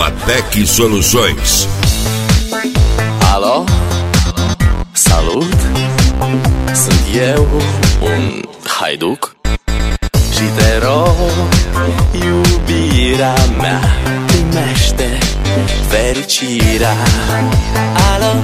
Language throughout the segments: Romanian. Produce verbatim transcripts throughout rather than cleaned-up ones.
Lumatec Soluções. Alo, salut, sunt eu, un haiduc și te rog, iubirea mea, primește fericirea. Alo,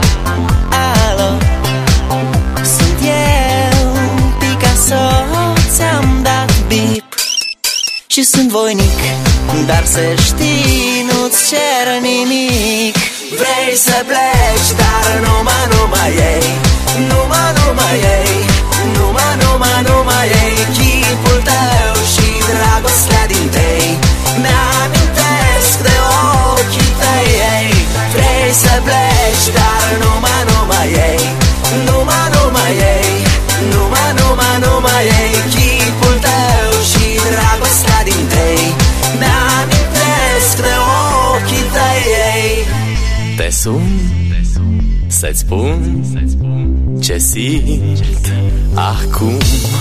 alo, sunt eu, Picasso, ți-am dat bip și sunt voinic, dar să știi, nu-ți cer nimic. Vrei să pleci, dar numai, numai ei, numai, numai ei, numai, numai, numai ei, chipul tău și dragostea din tei mi-amintesc de ochii tăi ei. Vrei să pleci, dar numai, numai ei, numai, numai ei, numai, numai, numai ei, chipul tău și dragostea din tei mi-amintesc de ochii tăi ei. Te sun să-ți spun ce simt acum.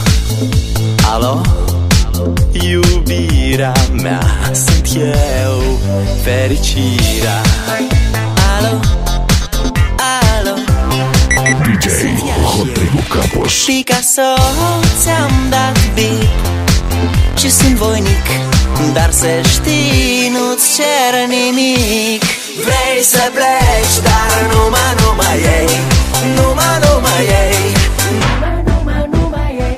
Alo, iubirea mea, sunt eu, fericirea. Alo, alo, D J Rodrigo Campos. Picasso, ți-am dat bip și sunt voinic, dar să știi, nu-ți cer nimic. Vrei să pleci, dar numai, numai ei, numai, numai ei, numai, numai ei.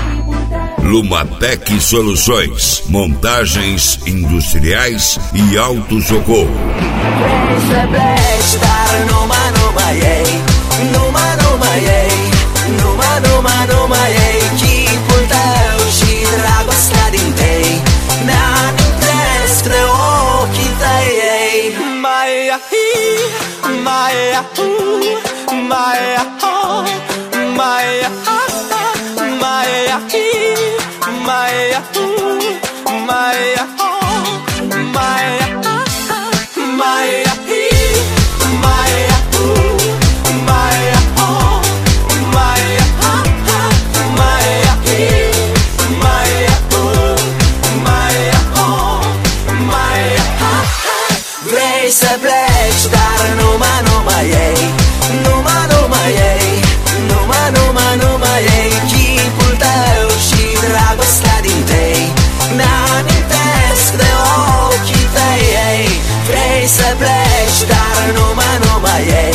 Lumatec Soluções, montagens industriais e autossocorro. Vrei să pleci, dar numai, numai ei, numai, numai ei, numai, numai, numai ei, chipul tău și dragostea din tei mi-amintesc de ochii tăi ei. Maia hi, Maia hu, Maia ho, Maia ha, Maia hi, Maia hu, Maia ho, Maia ha, Maia hi, Maia hu, Maia ho, Maia ha, Maia hi, Maia hu, Maia ho, Maia ha. Vrei să pleci, dar numai, numai ei, numai, numai ei, numai, numai, numai ei, chipul tău și dragostea din tei mi-amintesc de ochii tăi ei. Vrei să pleci, dar numai, numai ei,